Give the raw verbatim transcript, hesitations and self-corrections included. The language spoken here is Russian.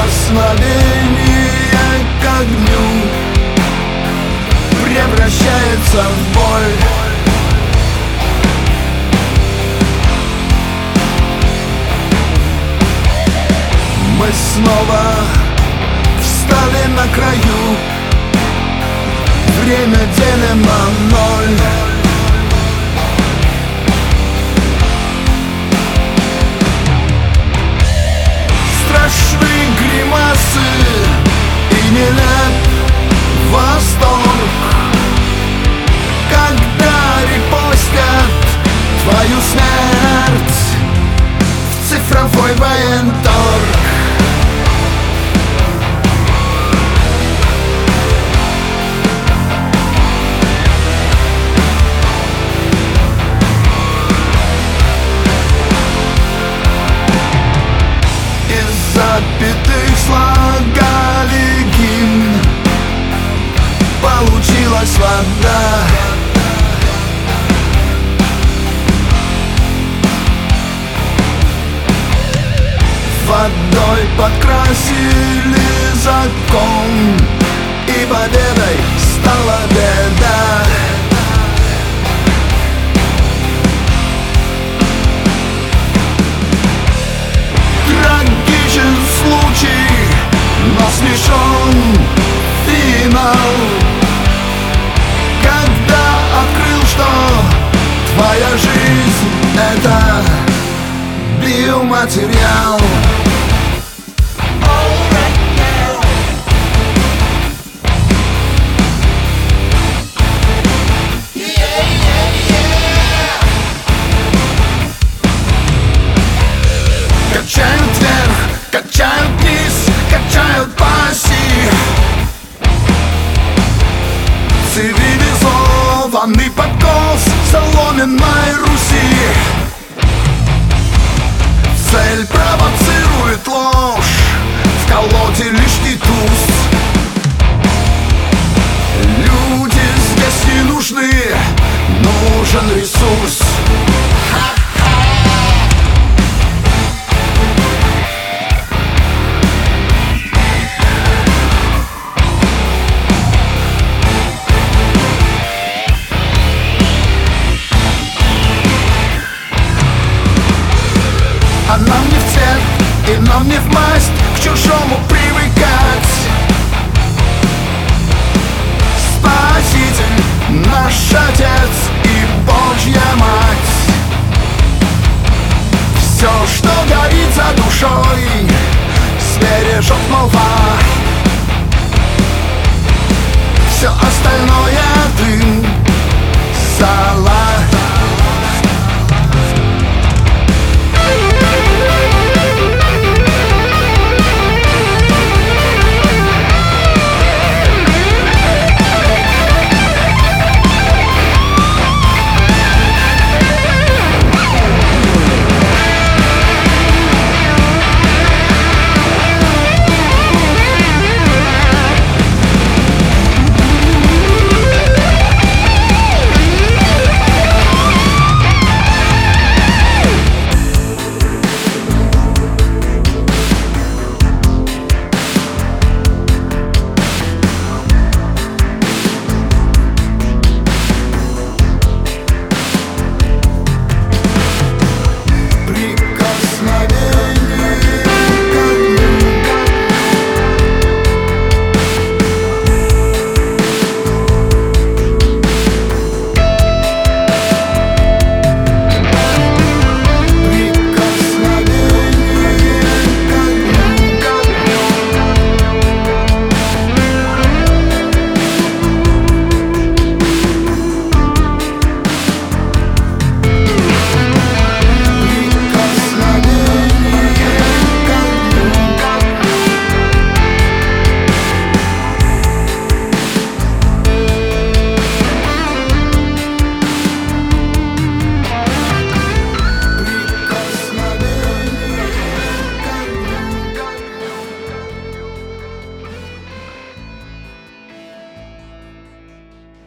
Прикосновение к огню превращается в боль. Мы снова встали на краю, время делим на ноль. Страшные гримасы и нелеп восторг, когда репостят твою смерть в цифровой военторг. Запятых слагали гимн, получилась вода. Водой подкрасили закон, и победой стала беда. Случай, но смешон финал, когда открыл, что твоя жизнь — это биоматериал. Качают вверх, качают вниз, качают по оси. Цивилизованный подкос соломенной Руси. Цель провоцирует ложь, в колоде лишний туз. Люди здесь не нужны, нужен ресурс. А нам не в цвет и нам не в масть к чужому привыкать. Спаситель, наш Отец и Божья Мать. Все, что горит за душой, сбережет молва. Все остальное